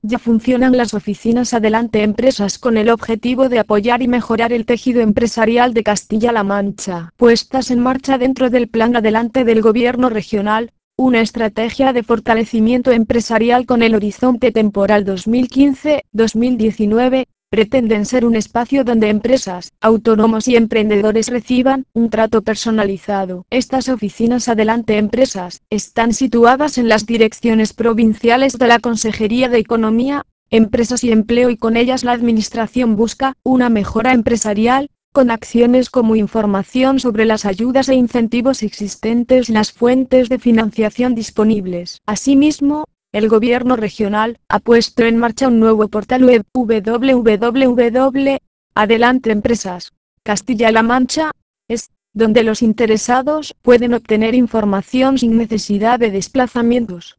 Ya funcionan las oficinas Adelante Empresas con el objetivo de apoyar y mejorar el tejido empresarial de Castilla-La Mancha, puestas en marcha dentro del Plan Adelante del Gobierno Regional, una estrategia de fortalecimiento empresarial con el horizonte temporal 2015-2019. Pretenden ser un espacio donde empresas, autónomos y emprendedores reciban un trato personalizado. Estas oficinas Adelante Empresas están situadas en las direcciones provinciales de la Consejería de Economía, Empresas y Empleo, y con ellas la Administración busca una mejora empresarial, con acciones como información sobre las ayudas e incentivos existentes y las fuentes de financiación disponibles. Asimismo, el gobierno regional ha puesto en marcha un nuevo portal web www.Adelante Empresas Castilla-La Mancha, donde los interesados pueden obtener información sin necesidad de desplazamientos.